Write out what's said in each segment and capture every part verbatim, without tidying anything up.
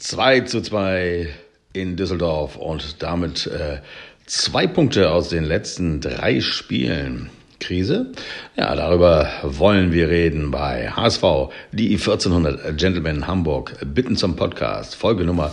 zwei zu zwei in Düsseldorf und damit äh, zwei Punkte aus den letzten drei Spielen. Krise? Ja, darüber wollen wir reden bei H S V, die vierzehnhundert Gentlemen Hamburg bitten zum Podcast, Folge Nummer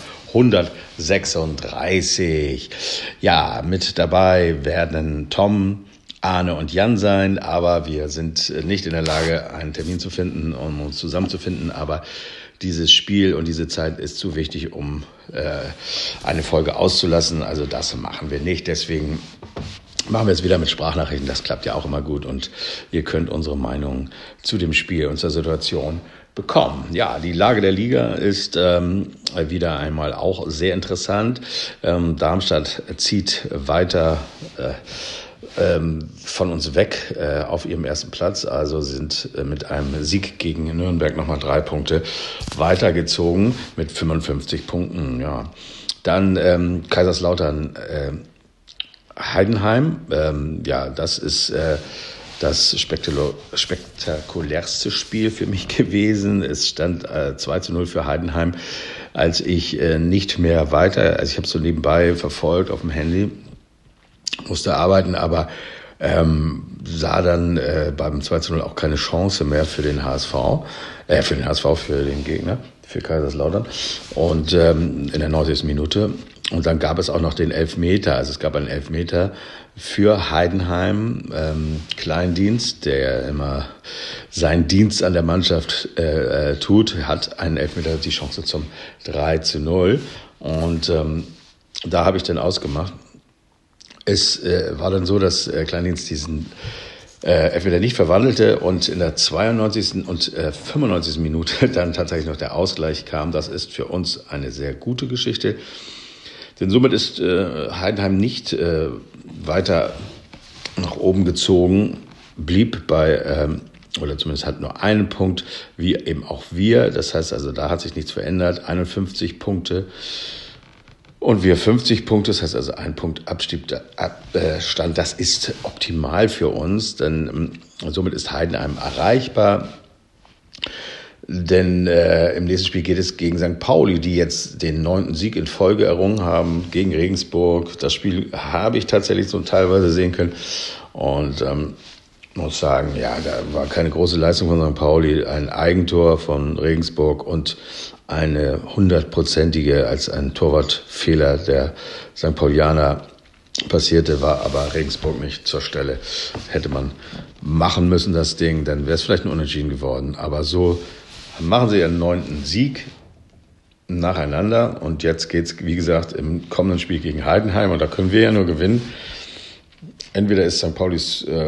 hundertsechsunddreißig. Ja, mit dabei werden Tom, Arne und Jan sein, aber wir sind nicht in der Lage, einen Termin zu finden, um uns zusammenzufinden, aber dieses Spiel und diese Zeit ist zu wichtig, um äh, eine Folge auszulassen, also das machen wir nicht, deswegen machen wir es wieder mit Sprachnachrichten, das klappt ja auch immer gut und ihr könnt unsere Meinung zu dem Spiel und zur Situation bekommen. Ja, die Lage der Liga ist ähm, wieder einmal auch sehr interessant. Ähm, Darmstadt zieht weiter äh, ähm, von uns weg äh, auf ihrem ersten Platz, also sind äh, mit einem Sieg gegen Nürnberg nochmal drei Punkte weitergezogen mit fünfundfünfzig Punkten. Ja, dann ähm, Kaiserslautern äh, Heidenheim, ähm, ja, das ist äh, das spektakulär, spektakulärste Spiel für mich gewesen. Es stand äh, zwei zu null für Heidenheim, als ich äh, nicht mehr weiter, also ich habe es so nebenbei verfolgt auf dem Handy, musste arbeiten, aber ähm, sah dann äh, beim zwei zu null auch keine Chance mehr für den H S V, äh, für den H S V, für den Gegner, für Kaiserslautern und ähm, in der neunzigsten Minute. Und dann gab es auch noch den Elfmeter, also es gab einen Elfmeter für Heidenheim, ähm, Kleindienst, der immer seinen Dienst an der Mannschaft äh, äh, tut, hat einen Elfmeter, die Chance zum drei zu null. Und ähm, da habe ich dann ausgemacht. Es äh, war dann so, dass äh, Kleindienst diesen äh, Elfmeter nicht verwandelte und in der zweiundneunzigsten und äh, fünfundneunzigsten Minute dann tatsächlich noch der Ausgleich kam. Das ist für uns eine sehr gute Geschichte. Denn somit ist äh, Heidenheim nicht äh, weiter nach oben gezogen, blieb bei, ähm, oder zumindest hat nur einen Punkt, wie eben auch wir. Das heißt also, da hat sich nichts verändert, einundfünfzig Punkte und wir fünfzig Punkte. Das heißt also, ein Punkt Abstand, das ist optimal für uns, denn äh, somit ist Heidenheim erreichbar. Denn äh, im nächsten Spiel geht es gegen Sankt Pauli, die jetzt den neunten Sieg in Folge errungen haben gegen Regensburg. Das Spiel habe ich tatsächlich so teilweise sehen können und ähm, muss sagen, ja, da war keine große Leistung von Sankt Pauli, ein Eigentor von Regensburg und eine hundertprozentige als ein Torwartfehler der Sankt Paulianer passierte, war aber Regensburg nicht zur Stelle. Hätte man machen müssen, das Ding, dann wäre es vielleicht ein Unentschieden geworden, aber so machen sie ihren neunten Sieg nacheinander und jetzt geht's, wie gesagt, im kommenden Spiel gegen Heidenheim und da können wir ja nur gewinnen. Entweder ist Sankt Paulis äh,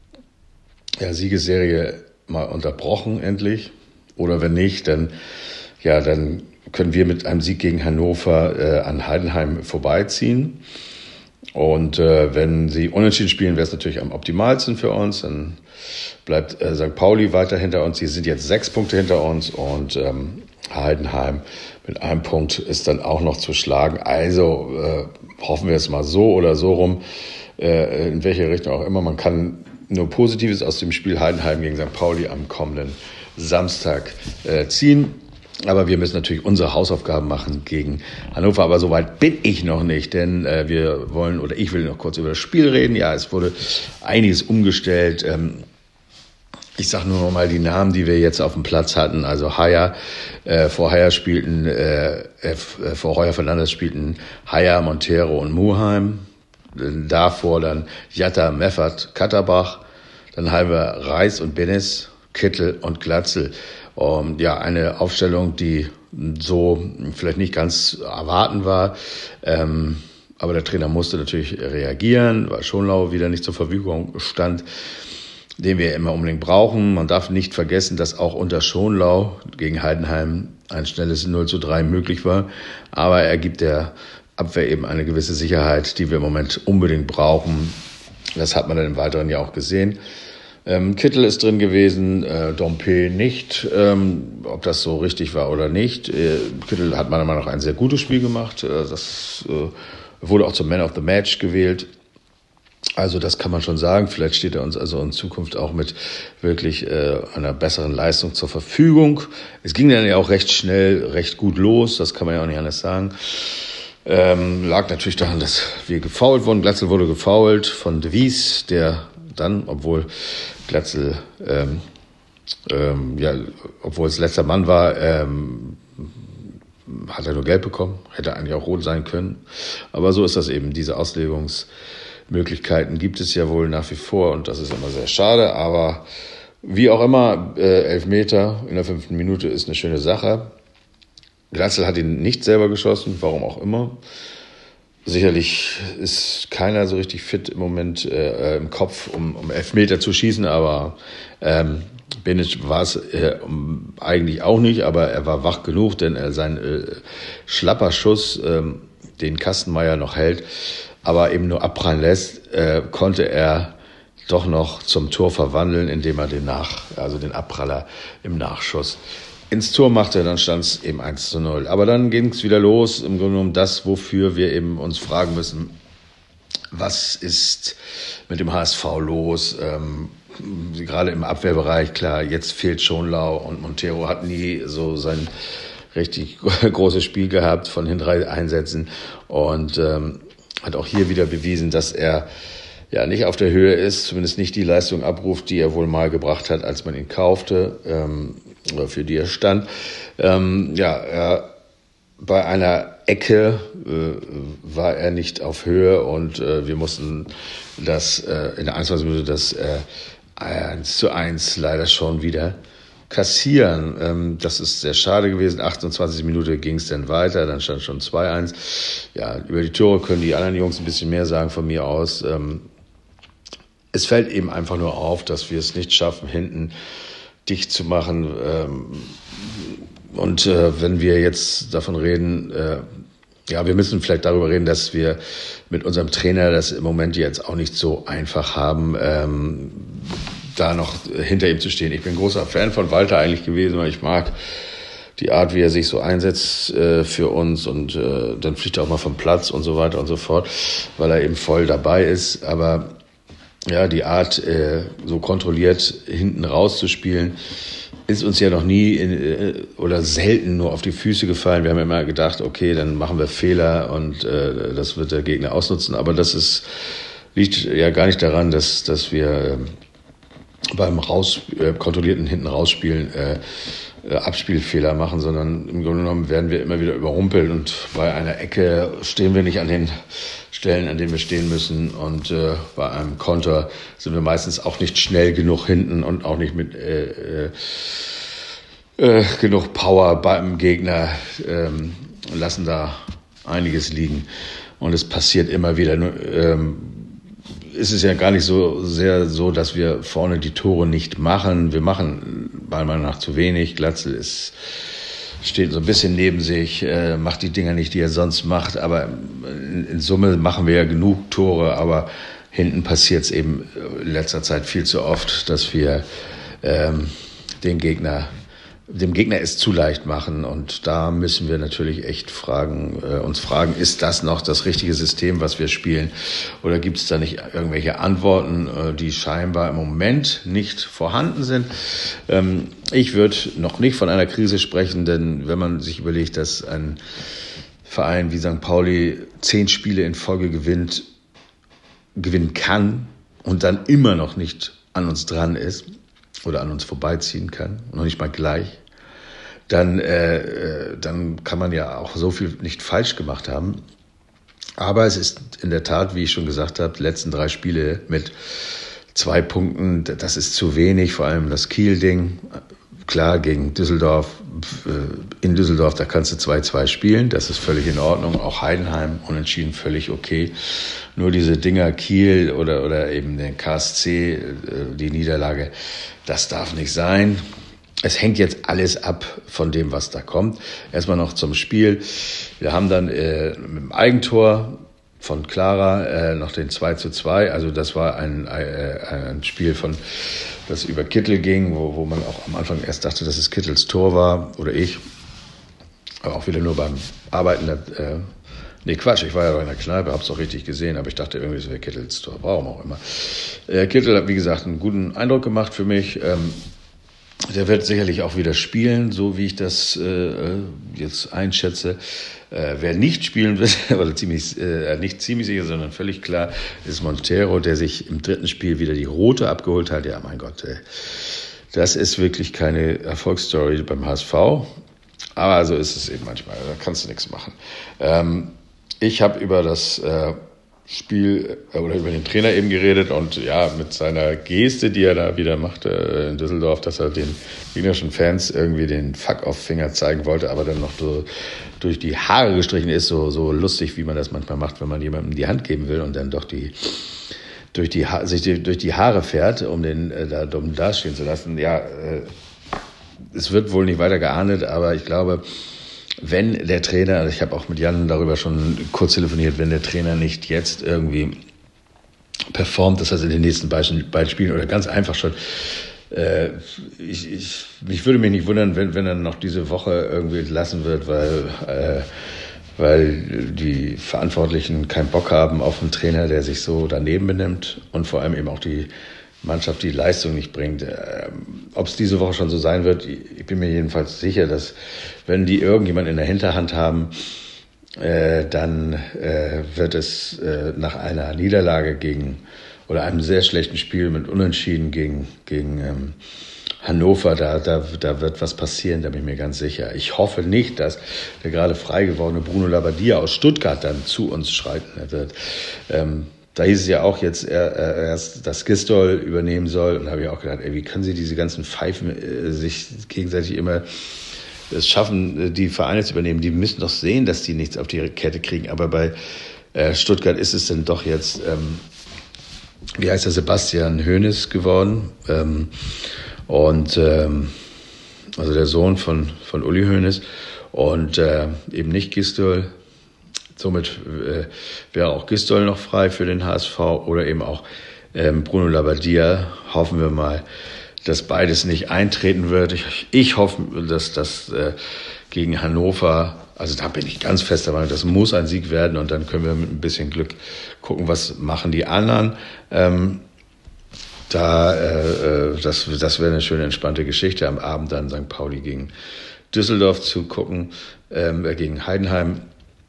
ja, Siegesserie mal unterbrochen endlich oder wenn nicht, dann, ja, dann können wir mit einem Sieg gegen Hannover äh, an Heidenheim vorbeiziehen. Und äh, wenn sie unentschieden spielen, wäre es natürlich am optimalsten für uns. Dann bleibt äh, Sankt Pauli weiter hinter uns. Sie sind jetzt sechs Punkte hinter uns und ähm, Heidenheim mit einem Punkt ist dann auch noch zu schlagen. Also äh, hoffen wir es mal so oder so rum, äh, in welche Richtung auch immer. Man kann nur Positives aus dem Spiel Heidenheim gegen Sankt Pauli am kommenden Samstag äh, ziehen. Aber wir müssen natürlich unsere Hausaufgaben machen gegen Hannover. Aber soweit bin ich noch nicht, denn äh, wir wollen, oder ich will noch kurz über das Spiel reden. Ja, es wurde einiges umgestellt. Ähm, ich sage nur noch mal die Namen, die wir jetzt auf dem Platz hatten. Also Haya, äh, vor Haya spielten, äh, äh, vor Heuer Fernandes spielten Haya, Montero und Muheim. Davor dann Jatta, Meffert, Katterbach. Dann haben wir Reis und Benes, Kittel und Glatzel. Um, ja, eine Aufstellung, die so vielleicht nicht ganz erwarten war. Ähm, aber der Trainer musste natürlich reagieren, weil Schonlau wieder nicht zur Verfügung stand, den wir immer unbedingt brauchen. Man darf nicht vergessen, dass auch unter Schonlau gegen Heidenheim ein schnelles null zu drei möglich war. Aber er gibt der Abwehr eben eine gewisse Sicherheit, die wir im Moment unbedingt brauchen. Das hat man dann im Weiteren ja auch gesehen. Ähm, Kittel ist drin gewesen, äh, Dompe nicht, ähm, ob das so richtig war oder nicht. Äh, Kittel hat meiner Meinung nach ein sehr gutes Spiel gemacht. Äh, das äh, wurde auch zum Man of the Match gewählt. Also das kann man schon sagen. Vielleicht steht er uns also in Zukunft auch mit wirklich äh, einer besseren Leistung zur Verfügung. Es ging dann ja auch recht schnell, recht gut los. Das kann man ja auch nicht anders sagen. Ähm, lag natürlich daran, dass wir gefoult wurden. Glatzel wurde gefoult von De Vries, der dann, obwohl Glatzel, ähm, ähm, ja, obwohl es letzter Mann war, ähm, hat er nur gelb bekommen. Hätte eigentlich auch rot sein können. Aber so ist das eben. Diese Auslegungsmöglichkeiten gibt es ja wohl nach wie vor und das ist immer sehr schade. Aber wie auch immer, äh, Elfmeter in der fünften Minute ist eine schöne Sache. Glatzel hat ihn nicht selber geschossen, warum auch immer. Sicherlich ist keiner so richtig fit im Moment äh, im Kopf, um, um Elfmeter zu schießen, aber ähm, Benic war es äh, um, eigentlich auch nicht, aber er war wach genug, denn er sein äh, schlapper Schuss, ähm, den Kastenmeier noch hält, aber eben nur abprallen lässt, äh, konnte er doch noch zum Tor verwandeln, indem er den Nach, also den Abpraller im Nachschuss ins Tor machte, dann stand es eben eins zu null. Aber dann ging es wieder los, im Grunde genommen das, wofür wir eben uns fragen müssen, was ist mit dem H S V los? Ähm, gerade im Abwehrbereich, klar, jetzt fehlt Schonlau und Montero hat nie so sein richtig großes Spiel gehabt von den drei Einsätzen und ähm, hat auch hier wieder bewiesen, dass er ja nicht auf der Höhe ist, zumindest nicht die Leistung abruft, die er wohl mal gebracht hat, als man ihn kaufte, ähm, oder für die er stand. Ähm, ja, er, bei einer Ecke äh, war er nicht auf Höhe und äh, wir mussten das äh, in der einundzwanzigsten Minute das äh, eins zu eins leider schon wieder kassieren. Ähm, das ist sehr schade gewesen. achtundzwanzigste Minute ging es dann weiter, dann stand schon zwei eins. Ja, über die Tore können die anderen Jungs ein bisschen mehr sagen von mir aus. Ähm, es fällt eben einfach nur auf, dass wir es nicht schaffen, hinten dicht zu machen. Ähm, und äh, wenn wir jetzt davon reden, äh, ja, wir müssen vielleicht darüber reden, dass wir mit unserem Trainer das im Moment jetzt auch nicht so einfach haben, ähm, da noch hinter ihm zu stehen. Ich bin großer Fan von Walter eigentlich gewesen, weil ich mag die Art, wie er sich so einsetzt äh, für uns und äh, dann fliegt er auch mal vom Platz und so weiter und so fort, weil er eben voll dabei ist. Aber ja, die Art, äh, so kontrolliert hinten rauszuspielen, ist uns ja noch nie in, äh, oder selten nur auf die Füße gefallen. Wir haben immer gedacht, okay, dann machen wir Fehler und äh, das wird der Gegner ausnutzen. Aber das ist, liegt ja gar nicht daran, dass, dass wir äh, beim raus, äh, kontrollierten hinten rausspielen äh, äh, Abspielfehler machen, sondern im Grunde genommen werden wir immer wieder überrumpelt und bei einer Ecke stehen wir nicht an den Stellen, an denen wir stehen müssen und äh, bei einem Konter sind wir meistens auch nicht schnell genug hinten und auch nicht mit äh, äh, äh, genug Power beim Gegner, ähm, lassen da einiges liegen und es passiert immer wieder. Ähm, ist es ja gar nicht so sehr so, dass wir vorne die Tore nicht machen. Wir machen meiner Meinung nach zu wenig. Glatzel ist, steht so ein bisschen neben sich, äh, macht die Dinger nicht, die er sonst macht. Aber in, in Summe machen wir ja genug Tore. Aber hinten passiert es eben in letzter Zeit viel zu oft, dass wir ähm, den Gegner dem Gegner es zu leicht machen und da müssen wir natürlich echt fragen, äh, uns fragen, ist das noch das richtige System, was wir spielen oder gibt es da nicht irgendwelche Antworten, äh, die scheinbar im Moment nicht vorhanden sind? Ähm, ich würde noch nicht von einer Krise sprechen, denn wenn man sich überlegt, dass ein Verein wie Sankt Pauli zehn Spiele in Folge gewinnt, gewinnen kann und dann immer noch nicht an uns dran ist, oder an uns vorbeiziehen kann, noch nicht mal gleich, dann, äh, dann kann man ja auch so viel nicht falsch gemacht haben. Aber es ist in der Tat, wie ich schon gesagt habe, die letzten drei Spiele mit zwei Punkten, das ist zu wenig, vor allem das Kiel-Ding. Klar, gegen Düsseldorf, in Düsseldorf, da kannst du zwei zwei spielen, das ist völlig in Ordnung. Auch Heidenheim unentschieden, völlig okay. Nur diese Dinger Kiel oder, oder eben den K S C, die Niederlage, das darf nicht sein. Es hängt jetzt alles ab von dem, was da kommt. Erstmal noch zum Spiel. Wir haben dann äh, mit dem Eigentor von Clara äh, noch den zwei zu zwei. Also das war ein, äh, ein Spiel, von das über Kittel ging, wo, wo man auch am Anfang erst dachte, dass es Kittels Tor war oder ich. Aber auch wieder nur beim Arbeiten. Äh, nee, Quatsch, ich war ja doch in der Kneipe, hab's auch richtig gesehen, aber ich dachte irgendwie, das wäre Kittels Tor, warum auch immer. Äh, Kittel hat, wie gesagt, einen guten Eindruck gemacht für mich. Ähm, der wird sicherlich auch wieder spielen, so wie ich das äh, jetzt einschätze. Äh, wer nicht spielen wird, oder ziemlich, äh, nicht ziemlich sicher, sondern völlig klar, ist Montero, der sich im dritten Spiel wieder die rote abgeholt hat. Ja, mein Gott, ey. Das ist wirklich keine Erfolgsstory beim H S V. Aber so ist es eben manchmal, da kannst du nichts machen. Ähm, ich habe über das äh, Spiel äh, oder über den Trainer eben geredet und ja, mit seiner Geste, die er da wieder machte äh, in Düsseldorf, dass er den gegnerischen Fans irgendwie den Fuck-off-Finger zeigen wollte, aber dann noch so durch die Haare gestrichen ist, so, so lustig, wie man das manchmal macht, wenn man jemandem die Hand geben will und dann doch die durch die, ha- sich die, durch die Haare fährt, um den äh, da dumm dastehen zu lassen. Ja, äh, es wird wohl nicht weiter geahndet, aber ich glaube, wenn der Trainer, also ich habe auch mit Jan darüber schon kurz telefoniert, wenn der Trainer nicht jetzt irgendwie performt, das heißt in den nächsten beiden, beiden Spielen oder ganz einfach schon, äh, ich, ich, ich würde mich nicht wundern, wenn, wenn er noch diese Woche irgendwie entlassen wird, weil, äh, weil die Verantwortlichen keinen Bock haben auf einen Trainer, der sich so daneben benimmt und vor allem eben auch die Mannschaft die Leistung nicht bringt. Ähm, Ob es diese Woche schon so sein wird, ich bin mir jedenfalls sicher, dass wenn die irgendjemand in der Hinterhand haben, äh, dann äh, wird es äh, nach einer Niederlage gegen oder einem sehr schlechten Spiel mit Unentschieden gegen, gegen ähm, Hannover, da, da, da wird was passieren, da bin ich mir ganz sicher. Ich hoffe nicht, dass der gerade frei gewordene Bruno Labbadia aus Stuttgart dann zu uns schreiten wird. Ähm, Da hieß es ja auch jetzt er, er, erst, dass Gistol übernehmen soll. Und da habe ich auch gedacht, ey, wie können sie diese ganzen Pfeifen äh, sich gegenseitig immer es schaffen, die Vereine zu übernehmen? Die müssen doch sehen, dass die nichts auf die Kette kriegen. Aber bei äh, Stuttgart ist es dann doch jetzt, ähm, wie heißt der, Sebastian Hoeneß geworden. Ähm, und ähm, also der Sohn von, von Uli Hoeneß. Und äh, eben nicht Gistol. Somit äh, wäre auch Gistol noch frei für den H S V oder eben auch ähm, Bruno Labbadia. Hoffen wir mal, dass beides nicht eintreten wird. Ich, ich hoffe, dass das äh, gegen Hannover, also da bin ich ganz fest dabei, das muss ein Sieg werden und dann können wir mit ein bisschen Glück gucken, was machen die anderen. Ähm, da äh, das, das wäre eine schöne, entspannte Geschichte. Am Abend dann Sankt Pauli gegen Düsseldorf zu gucken, ähm, gegen Heidenheim.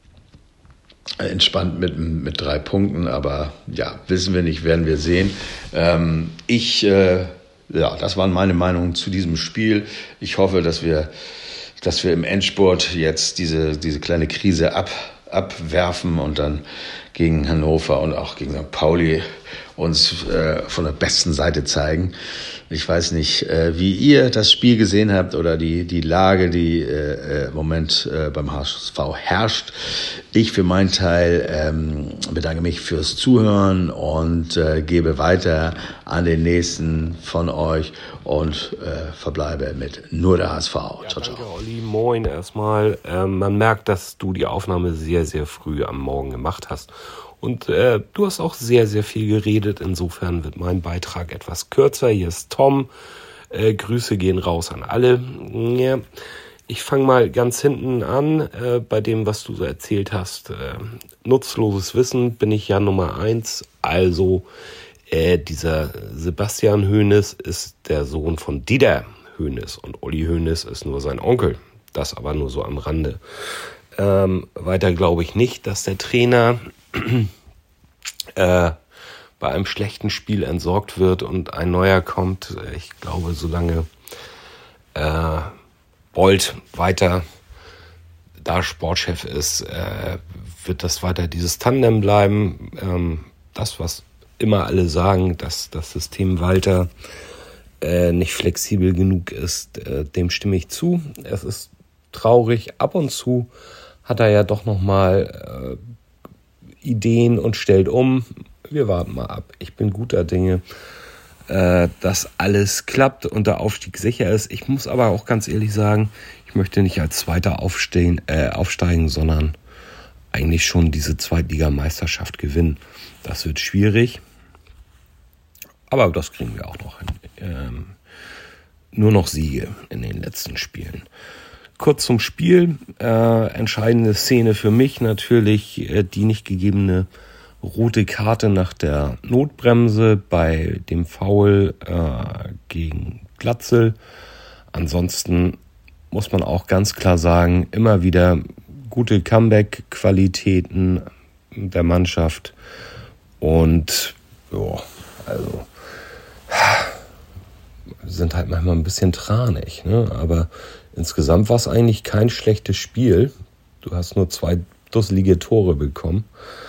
Entspannt mit, mit drei Punkten, aber ja, wissen wir nicht, werden wir sehen. Ähm, ich, äh, ja, das waren meine Meinungen zu diesem Spiel. Ich hoffe, dass wir, dass wir im Endspurt jetzt diese, diese kleine Krise ab, abwerfen und dann gegen Hannover und auch gegen Sankt Pauli uns äh, von der besten Seite zeigen. Ich weiß nicht, äh, wie ihr das Spiel gesehen habt oder die, die Lage, die äh, im Moment äh, beim H S V herrscht. Ich für meinen Teil ähm, bedanke mich fürs Zuhören und äh, gebe weiter an den nächsten von euch und äh, verbleibe mit nur der H S V. Ja, ciao, ciao. Danke, Olli. Moin erstmal. Ähm, man merkt, dass du die Aufnahme sehr, sehr früh am Morgen gemacht hast. Und äh, du hast auch sehr, sehr viel geredet. Insofern wird mein Beitrag etwas kürzer. Hier ist Tom. Äh, Grüße gehen raus an alle. Ja, ich fange mal ganz hinten an äh, bei dem, was du so erzählt hast. Äh, nutzloses Wissen bin ich ja Nummer eins. Also äh, dieser Sebastian Hoeneß ist der Sohn von Dieter Hoeneß. Und Uli Hoeneß ist nur sein Onkel. Das aber nur so am Rande. Ähm, weiter glaube ich nicht, dass der Trainer äh, bei einem schlechten Spiel entsorgt wird und ein neuer kommt. Ich glaube, solange äh, Bolt weiter da Sportchef ist, äh, wird das weiter dieses Tandem bleiben. Ähm, das, was immer alle sagen, dass das System Walter äh, nicht flexibel genug ist, äh, dem stimme ich zu. Es ist traurig. Ab und zu hat er ja doch nochmal äh, Ideen und stellt um. Wir warten mal ab. Ich bin guter Dinge, äh, dass alles klappt und der Aufstieg sicher ist. Ich muss aber auch ganz ehrlich sagen, ich möchte nicht als Zweiter aufstehen, äh, aufsteigen, sondern eigentlich schon diese Zweitligameisterschaft gewinnen. Das wird schwierig, aber das kriegen wir auch noch hin. Ähm, nur noch Siege in den letzten Spielen. kurz zum Spiel. Äh, entscheidende Szene für mich natürlich äh, die nicht gegebene rote Karte nach der Notbremse bei dem Foul äh, gegen Glatzel. Ansonsten muss man auch ganz klar sagen, immer wieder gute Comeback-Qualitäten der Mannschaft. Und ja, also sind halt manchmal ein bisschen tranig, ne? Aber insgesamt war es eigentlich kein schlechtes Spiel. Du hast nur zwei dusselige Tore bekommen.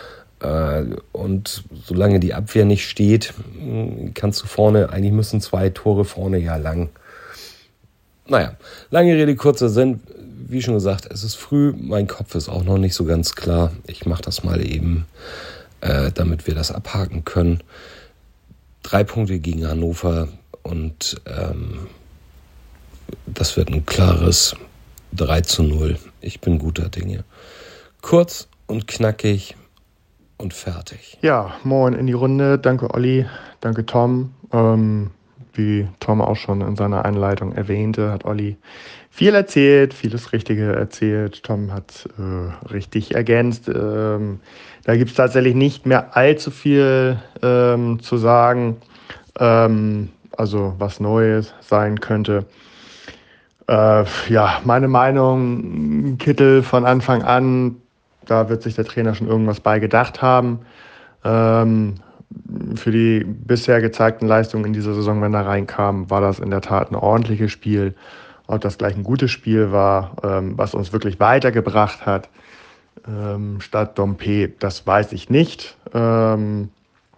Und solange die Abwehr nicht steht, kannst du vorne, eigentlich müssen zwei Tore vorne ja lang. Naja, lange Rede, kurzer Sinn. Wie schon gesagt, es ist früh, mein Kopf ist auch noch nicht so ganz klar. Ich mache das mal eben, äh, damit wir das abhaken können. Drei Punkte gegen Hannover und ähm, das wird ein klares drei zu null. Ich bin guter Dinge. Kurz und knackig und fertig. Ja, moin in die Runde. Danke Olli, danke Tom. Ähm, wie Tom auch schon in seiner Einleitung erwähnte, hat Olli viel erzählt, vieles Richtige erzählt. Tom hat äh, richtig ergänzt. Ähm, da gibt es tatsächlich nicht mehr allzu viel ähm, zu sagen, ähm, also was Neues sein könnte. Äh, ja, meine Meinung, Kittel von Anfang an, da wird sich der Trainer schon irgendwas bei gedacht haben. Ähm, für die bisher gezeigten Leistungen in dieser Saison, wenn er reinkam, war das in der Tat ein ordentliches Spiel. Ob das gleich ein gutes Spiel war, ähm, was uns wirklich weitergebracht hat, ähm, statt Dompe, das weiß ich nicht. Ähm,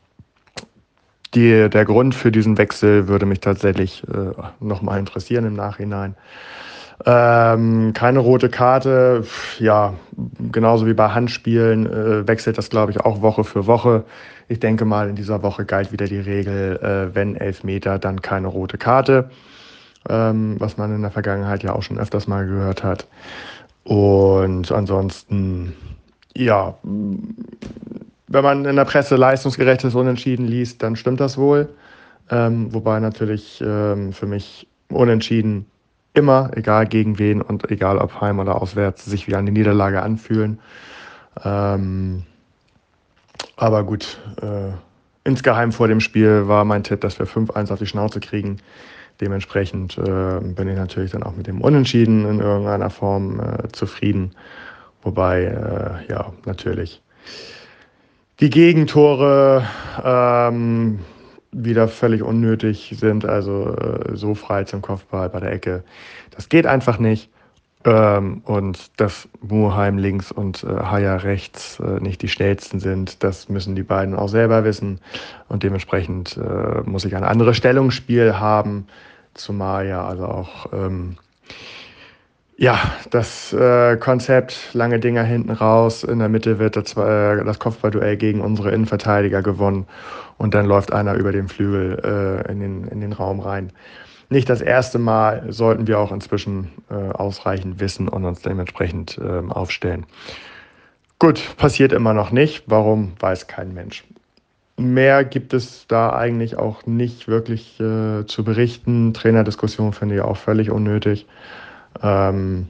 die, der Grund für diesen Wechsel würde mich tatsächlich äh, nochmal interessieren im Nachhinein. Ähm, keine rote Karte, ja, genauso wie bei Handspielen äh, wechselt das, glaube ich, auch Woche für Woche. Ich denke mal, in dieser Woche galt wieder die Regel, äh, wenn Elfmeter, dann keine rote Karte, ähm, was man in der Vergangenheit ja auch schon öfters mal gehört hat. Und ansonsten, ja, wenn man in der Presse leistungsgerechtes Unentschieden liest, dann stimmt das wohl. Ähm, wobei natürlich ähm, für mich Unentschieden immer, egal gegen wen und egal ob heim oder auswärts, sich wie eine Niederlage anfühlen. Ähm, aber gut, äh, insgeheim vor dem Spiel war mein Tipp, dass wir fünf eins auf die Schnauze kriegen. Dementsprechend äh, bin ich natürlich dann auch mit dem Unentschieden in irgendeiner Form äh, zufrieden. Wobei, äh, ja, natürlich die Gegentore ähm, wieder völlig unnötig sind, also äh, so frei zum Kopfball bei der Ecke. Das geht einfach nicht. Ähm, und dass Muheim links und äh, Haier rechts äh, nicht die schnellsten sind, das müssen die beiden auch selber wissen. Und dementsprechend äh, muss ich ein anderes Stellungsspiel haben, zumal ja also auch ähm, ja, das äh, Konzept, lange Dinger hinten raus, in der Mitte wird das, äh, das Kopfballduell gegen unsere Innenverteidiger gewonnen und dann läuft einer über den Flügel äh, in, den, in den Raum rein. Nicht das erste Mal, sollten wir auch inzwischen äh, ausreichend wissen und uns dementsprechend äh, aufstellen. Gut, passiert immer noch nicht. Warum, weiß kein Mensch. Mehr gibt es da eigentlich auch nicht wirklich äh, zu berichten. Trainerdiskussion finde ich auch völlig unnötig. Ähm,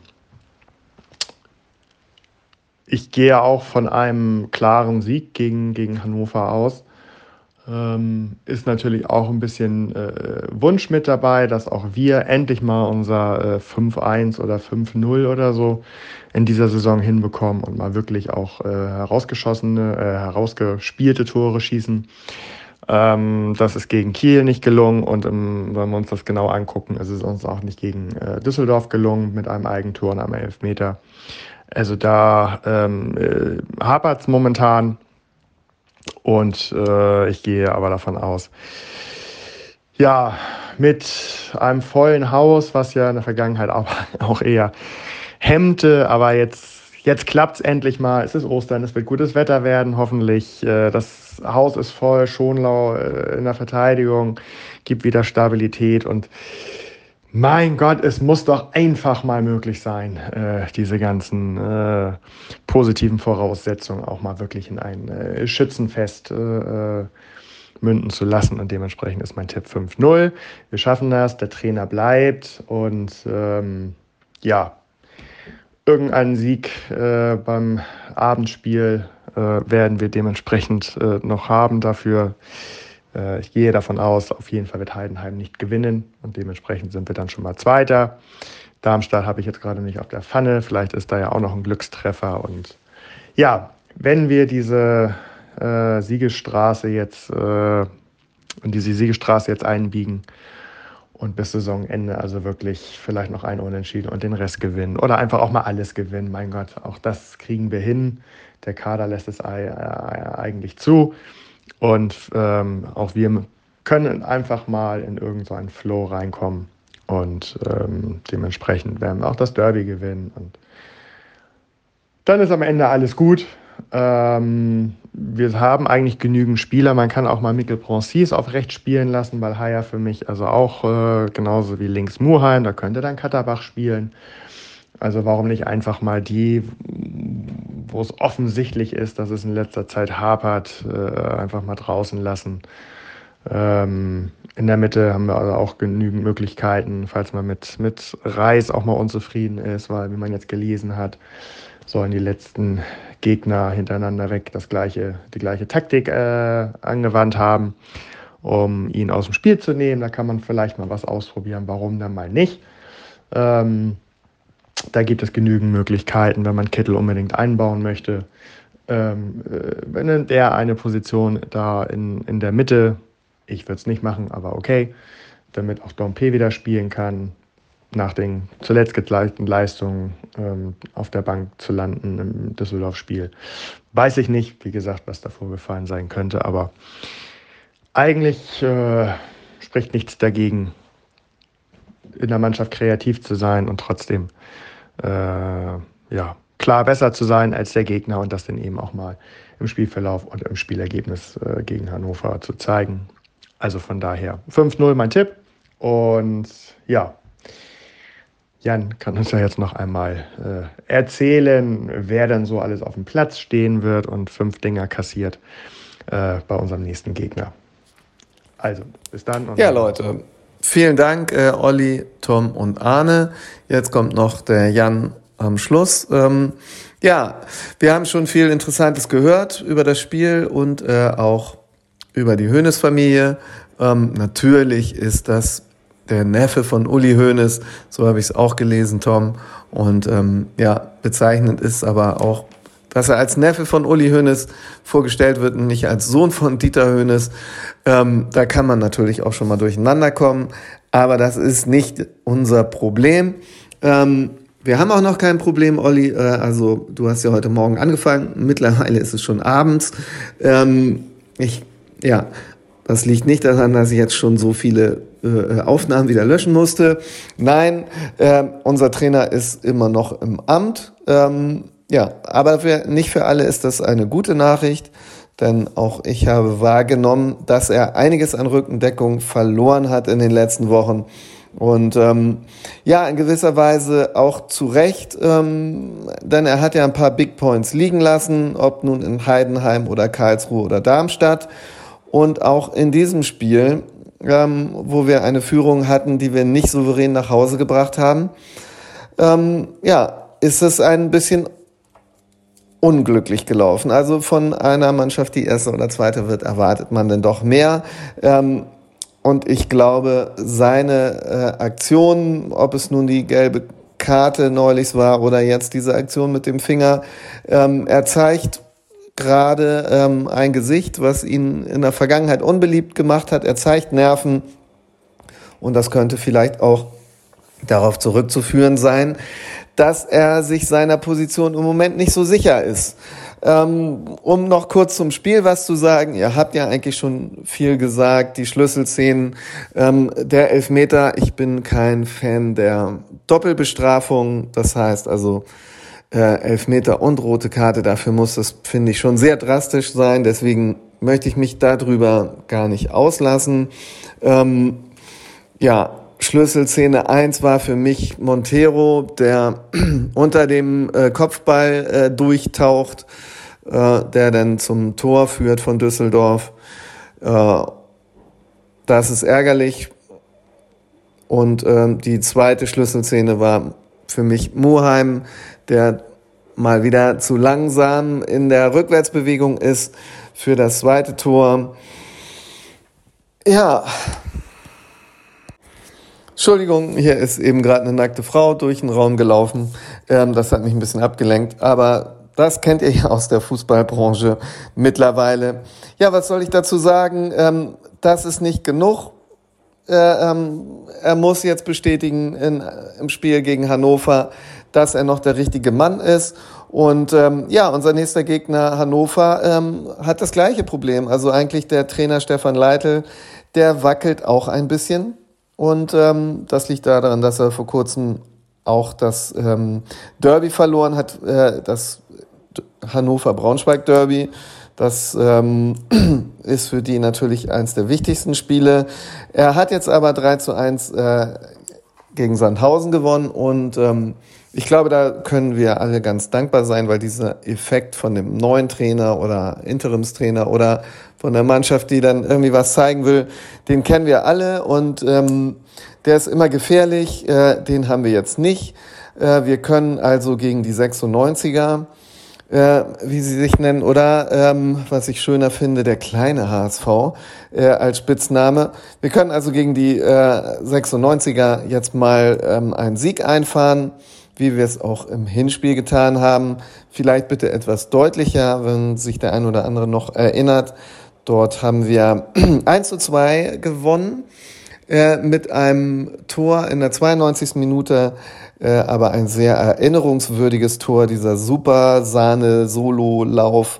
ich gehe auch von einem klaren Sieg gegen, gegen Hannover aus. Ähm, ist natürlich auch ein bisschen äh, Wunsch mit dabei, dass auch wir endlich mal unser äh, fünf eins oder fünf null oder so in dieser Saison hinbekommen und mal wirklich auch äh, herausgeschossene, äh, herausgespielte Tore schießen. Ähm, das ist gegen Kiel nicht gelungen und ähm, wenn wir uns das genau angucken, ist es uns auch nicht gegen äh, Düsseldorf gelungen mit einem Eigentor und einem Elfmeter. Also da ähm, äh, hapert es momentan und äh, ich gehe aber davon aus, ja, mit einem vollen Haus, was ja in der Vergangenheit auch, auch eher hemmte, aber jetzt Jetzt klappt es endlich mal. Es ist Ostern, es wird gutes Wetter werden, hoffentlich. Das Haus ist voll, Schonlau in der Verteidigung, gibt wieder Stabilität. Und mein Gott, es muss doch einfach mal möglich sein, diese ganzen äh, positiven Voraussetzungen auch mal wirklich in ein äh, Schützenfest äh, münden zu lassen. Und dementsprechend ist mein Tipp fünf null. Wir schaffen das, der Trainer bleibt und ähm, ja, irgendeinen Sieg äh, beim Abendspiel äh, werden wir dementsprechend äh, noch haben dafür. Äh, ich gehe davon aus, auf jeden Fall wird Heidenheim nicht gewinnen und dementsprechend sind wir dann schon mal Zweiter. Darmstadt habe ich jetzt gerade nicht auf der Pfanne, vielleicht ist da ja auch noch ein Glückstreffer. Und ja, wenn wir diese äh, Siegesstraße jetzt äh, in diese Siegesstraße jetzt einbiegen und bis Saisonende also wirklich vielleicht noch ein Unentschieden und den Rest gewinnen oder einfach auch mal alles gewinnen, mein Gott, auch das kriegen wir hin. Der Kader lässt es eigentlich zu und ähm, auch wir können einfach mal in irgendeinen Flow reinkommen. Und ähm, dementsprechend werden wir auch das Derby gewinnen. Und dann ist am Ende alles gut. Ähm, wir haben eigentlich genügend Spieler. Man kann auch mal Mikkel Pronsis auf rechts spielen lassen, weil Haier für mich also auch äh, genauso wie links Muheim, da könnte dann Katterbach spielen. Also warum nicht einfach mal die, wo es offensichtlich ist, dass es in letzter Zeit hapert, äh, einfach mal draußen lassen. Ähm, in der Mitte haben wir also auch genügend Möglichkeiten, falls man mit, mit Reis auch mal unzufrieden ist, weil, wie man jetzt gelesen hat, sollen die letzten Gegner hintereinander weg das gleiche, die gleiche Taktik äh, angewandt haben, um ihn aus dem Spiel zu nehmen. Da kann man vielleicht mal was ausprobieren, warum dann mal nicht. Ähm, da gibt es genügend Möglichkeiten, wenn man Kittel unbedingt einbauen möchte. Ähm, äh, wenn der eine Position da in, in der Mitte, ich würde es nicht machen, aber okay, damit auch Dompe wieder spielen kann, nach den zuletzt gezeigten Leistungen ähm, auf der Bank zu landen im Düsseldorf-Spiel. Weiß ich nicht, wie gesagt, was da vorgefallen sein könnte, aber eigentlich äh, spricht nichts dagegen, in der Mannschaft kreativ zu sein und trotzdem äh, ja, klar besser zu sein als der Gegner und das dann eben auch mal im Spielverlauf und im Spielergebnis äh, gegen Hannover zu zeigen. Also von daher fünf null mein Tipp. Und ja, Jan kann uns ja jetzt noch einmal äh, erzählen, wer dann so alles auf dem Platz stehen wird und fünf Dinger kassiert äh, bei unserem nächsten Gegner. Also, bis dann. Und ja, Leute, vielen Dank, äh, Olli, Tom und Arne. Jetzt kommt noch der Jan am Schluss. Ähm, ja, wir haben schon viel Interessantes gehört über das Spiel und äh, auch über die Hoeneß-Familie. Ähm, natürlich ist das der Neffe von Uli Hoeneß, so habe ich es auch gelesen, Tom. Und ähm, ja, bezeichnend ist aber auch, dass er als Neffe von Uli Hoeneß vorgestellt wird und nicht als Sohn von Dieter Hoeneß. Ähm, da kann man natürlich auch schon mal durcheinander kommen, aber das ist nicht unser Problem. Ähm, wir haben auch noch kein Problem, Olli. Äh, also du hast ja heute Morgen angefangen, mittlerweile ist es schon abends. Ähm, ich, ja, das liegt nicht daran, dass ich jetzt schon so viele äh, Aufnahmen wieder löschen musste. Nein, äh, unser Trainer ist immer noch im Amt. Ähm, ja, aber für, nicht für alle ist das eine gute Nachricht, denn auch ich habe wahrgenommen, dass er einiges an Rückendeckung verloren hat in den letzten Wochen. Und ähm, ja, in gewisser Weise auch zu Recht, ähm, denn er hat ja ein paar Big Points liegen lassen, ob nun in Heidenheim oder Karlsruhe oder Darmstadt. Und auch in diesem Spiel, ähm, wo wir eine Führung hatten, die wir nicht souverän nach Hause gebracht haben, ähm, ja, ist es ein bisschen unglücklich gelaufen. Also von einer Mannschaft, die erste oder zweite wird, erwartet man denn doch mehr. Ähm, und ich glaube, seine äh, Aktion, ob es nun die gelbe Karte neulich war oder jetzt diese Aktion mit dem Finger, ähm, er zeigt gerade ähm, ein Gesicht, was ihn in der Vergangenheit unbeliebt gemacht hat. Er zeigt Nerven und das könnte vielleicht auch darauf zurückzuführen sein, dass er sich seiner Position im Moment nicht so sicher ist. Ähm, um noch kurz zum Spiel was zu sagen, ihr habt ja eigentlich schon viel gesagt, die Schlüsselszenen, ähm, der Elfmeter, ich bin kein Fan der Doppelbestrafung, das heißt also äh, Elfmeter und rote Karte, dafür muss das, finde ich, schon sehr drastisch sein, deswegen möchte ich mich darüber gar nicht auslassen. Ähm, ja, Schlüsselszene eins war für mich Montero, der unter dem äh, Kopfball äh, durchtaucht, äh, der dann zum Tor führt von Düsseldorf. Äh, das ist ärgerlich. Und äh, die zweite Schlüsselszene war für mich Muheim, der mal wieder zu langsam in der Rückwärtsbewegung ist für das zweite Tor. Ja, Entschuldigung, hier ist eben gerade eine nackte Frau durch den Raum gelaufen. Ähm, das hat mich ein bisschen abgelenkt, aber das kennt ihr ja aus der Fußballbranche mittlerweile. Ja, was soll ich dazu sagen? Ähm, das ist nicht genug. Äh, ähm, er muss jetzt bestätigen in, im Spiel gegen Hannover, dass er noch der richtige Mann ist. Und ähm, ja, unser nächster Gegner Hannover ähm, hat das gleiche Problem. Also eigentlich der Trainer Stefan Leitl, der wackelt auch ein bisschen. Und ähm, das liegt daran, dass er vor kurzem auch das ähm, Derby verloren hat, äh, das Hannover-Braunschweig-Derby. Das ähm, ist für die natürlich eines der wichtigsten Spiele. Er hat jetzt aber drei zu eins äh, gegen Sandhausen gewonnen und ähm, ich glaube, da können wir alle ganz dankbar sein, weil dieser Effekt von dem neuen Trainer oder Interimstrainer oder von der Mannschaft, die dann irgendwie was zeigen will, den kennen wir alle und ähm, der ist immer gefährlich, äh, den haben wir jetzt nicht. Äh, wir können also gegen die sechsundneunziger, äh, wie sie sich nennen, oder ähm, was ich schöner finde, der kleine H S V äh, als Spitzname. Wir können also gegen die äh, sechsundneunziger jetzt mal ähm, einen Sieg einfahren, wie wir es auch im Hinspiel getan haben. Vielleicht bitte etwas deutlicher, wenn sich der ein oder andere noch erinnert. Dort haben wir eins zu zwei gewonnen äh, mit einem Tor in der zweiundneunzigsten Minute, äh, aber ein sehr erinnerungswürdiges Tor, dieser super Sahne-Solo-Lauf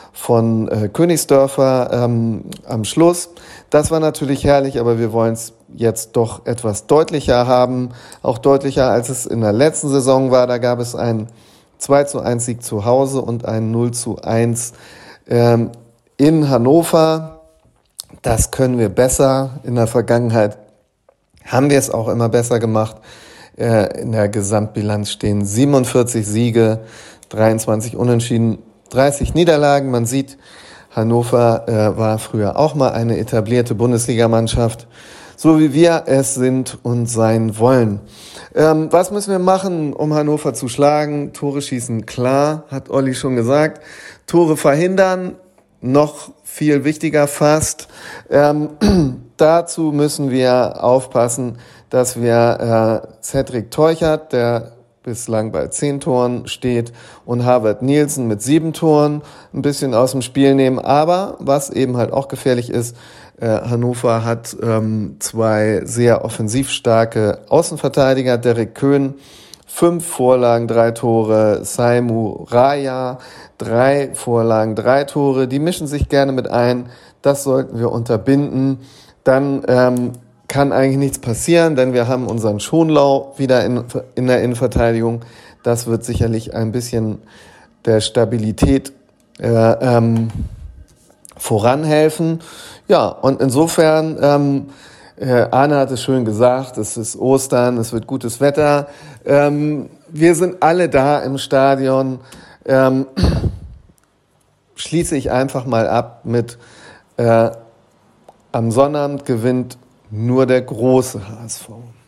von äh, Königsdörfer ähm, am Schluss. Das war natürlich herrlich, aber wir wollen es jetzt doch etwas deutlicher haben, auch deutlicher als es in der letzten Saison war. Da gab es einen zwei zu eins Sieg zu Hause und einen null zu eins ähm, in Hannover. Das können wir besser. In der Vergangenheit haben wir es auch immer besser gemacht. Äh, in der Gesamtbilanz stehen siebenundvierzig Siege, dreiundzwanzig Unentschieden, dreißig Niederlagen. Man sieht, Hannover äh, war früher auch mal eine etablierte Bundesligamannschaft, so wie wir es sind und sein wollen. Ähm, was müssen wir machen, um Hannover zu schlagen? Tore schießen, klar, hat Olli schon gesagt. Tore verhindern, noch viel wichtiger fast. Ähm, dazu müssen wir aufpassen, dass wir äh, Cedric Teuchert, der bislang bei zehn Toren steht, und Harvard Nielsen mit sieben Toren ein bisschen aus dem Spiel nehmen. Aber was eben halt auch gefährlich ist, äh, Hannover hat ähm, zwei sehr offensiv starke Außenverteidiger. Derek Köhn, fünf Vorlagen, drei Tore. Saimu Raya, drei Vorlagen, drei Tore. Die mischen sich gerne mit ein. Das sollten wir unterbinden. Dann ähm, kann eigentlich nichts passieren, denn wir haben unseren Schonlau wieder in, in der Innenverteidigung. Das wird sicherlich ein bisschen der Stabilität äh, ähm, voranhelfen. Ja, und insofern, ähm, äh, Arne hat es schön gesagt, es ist Ostern, es wird gutes Wetter. Ähm, wir sind alle da im Stadion. Ähm, schließe ich einfach mal ab mit äh, am Sonnabend gewinnt nur der große H S V.